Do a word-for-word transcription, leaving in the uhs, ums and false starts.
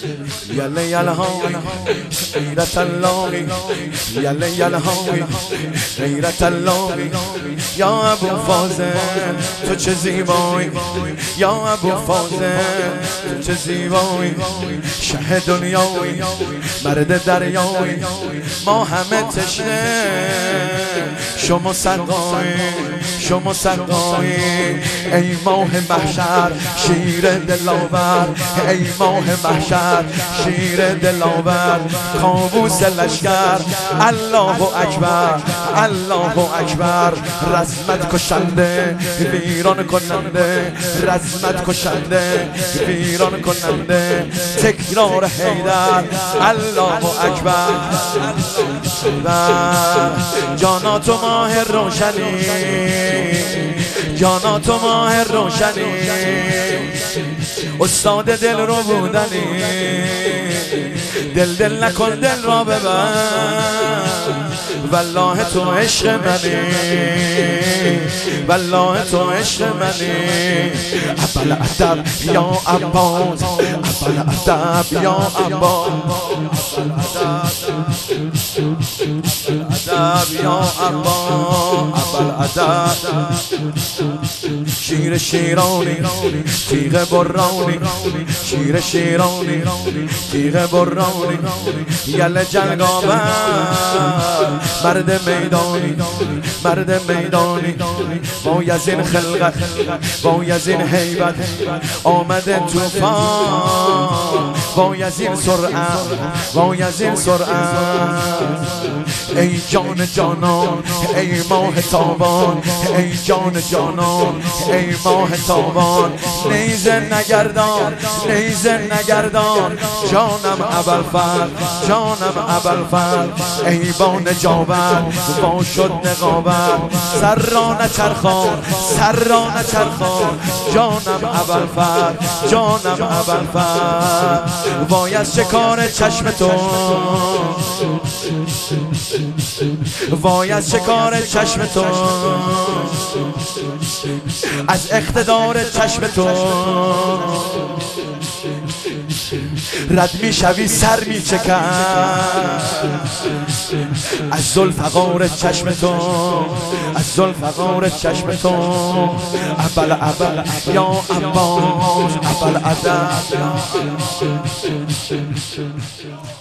یله یله های غیرت اللهی، یله یله های غیرت اللهی. یا ابو فاضل تو چه زیبایی، یا ابو فاضل تو چه زیبایی. شه دنیایی مرد دریایی، ما همه تشنه شما سقایی، شما سقایی. ای ماه محشر شیر دلاور، ای ماه محشر شیر دلاور. کابوس لشکر الله اکبر، الله اکبر. رزمت کشنده ویران کننده، رزمت کشنده ویران کننده. تکرار حیدر الله اکبر. جانا تو ماه روشنی، جانا تو ماه روشنی. استاد دل رو بودنی، دل دل نکن دل را ببر. والله تو عشق منی، والله تو عشق منی. اول ادب یا عباس، اول ادب یا عباس، ادب یا عباس، اول ادب. شیر شیرانی تیغ برانی، شیر شیرانی تیغ برانی. یله جنگاور مرد میدانی، مرد میدانی. با یزین خلقت، با یزین حیبت آمده توفان، با یزین سرعت، با یزین سرعت. ای جان جانان، ای ماه تابان، ای جان جانان، ای ماه تابان. نیزه نگردان، نیزه نگردان. جانم ابوالفضل، جانم ابوالفضل. ای با نجابت با شد نقابت. سر را نچرخان، سر را نچرخان. جانم ابوالفضل، جانم ابوالفضل. وای از شکار چشم تو، وای از شکار چشم تو، از اقتدار چشم تو. رد می شوی سر می چکن از ذوالفقار چشم تو، از ذوالفقار چشم تو. اول اول یا عباس، اول ادب.